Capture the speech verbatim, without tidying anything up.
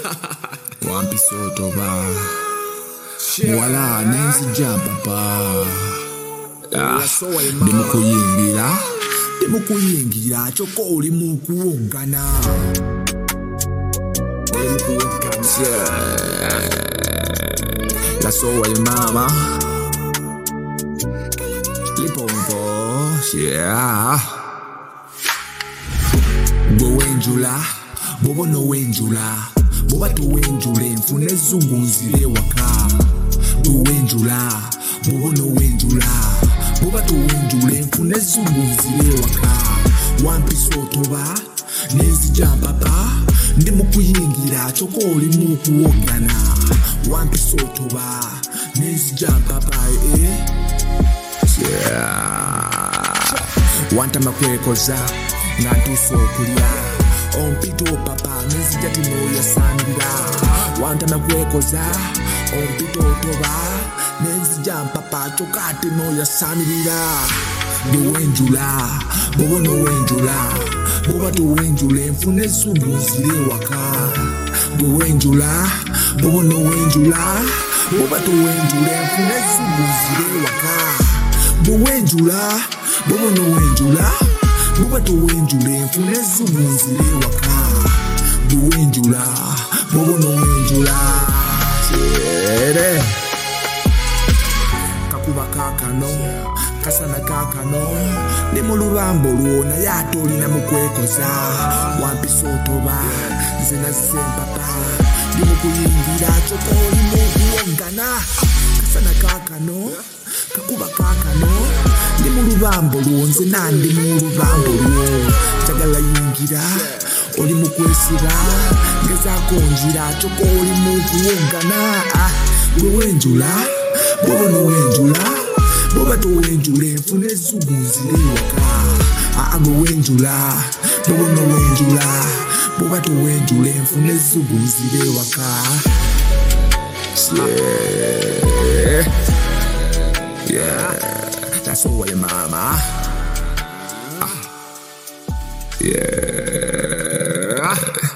Wampisoto ba wala nenzi jump pa Demu kuyingira Demu kuyingira Choko uli mukuongana Demu kuongana La soa ya mama Lipompo Yeah Bo wenjula Bobo no wenjula Boba tu wenjule Mfune zungu nzile waka Bo wenjula Bobo no wenjula Boba tu wenjule Mfune zungu nzile waka Wampisoto ba Nezi jamba ba Ndimu kuyingira Choko oli mukuongana Wampisoto ba Nezi jamba ba eh Yeah Wanta makwekoza Ngantu sokulia Ompito papa Nezi jati moya sandira Wanta makwekoza Ompito toba Nezi jam papa Chokati moya sandira Do wenjula Bobo no wenjula Boba do wenjule Mfune zungu zile waka Do wenjula Bobo no wenjula Boba do wenjule Mfune zungu zile waka Do wenjula Bobo no wenjula Boba do wenjule Mfune zungu zile waka Do wenjula Bobo no wenjula Shere Kakuba kakano Kasana kakano Nemo lurambo luona Yatoli na mukwekoza Wampisoto ba Zena zempapa Nemo kuyingira Choko oli mukuongana Kasana kakano Kakuba kakano Nemo lurambo luonze Nandi mu lurambo luo Chagala yingira Oli mukwesira Ngeza konjira Choko oli mukuongana Gwe wenjula Bobo no wenjula Boba to wenjule Mfune zungu nzile waka Ago wenjula Bobo no wenjula Boba to wenjule Mfune zungu nzile waka Yeah Yeah That's all your mama Yeah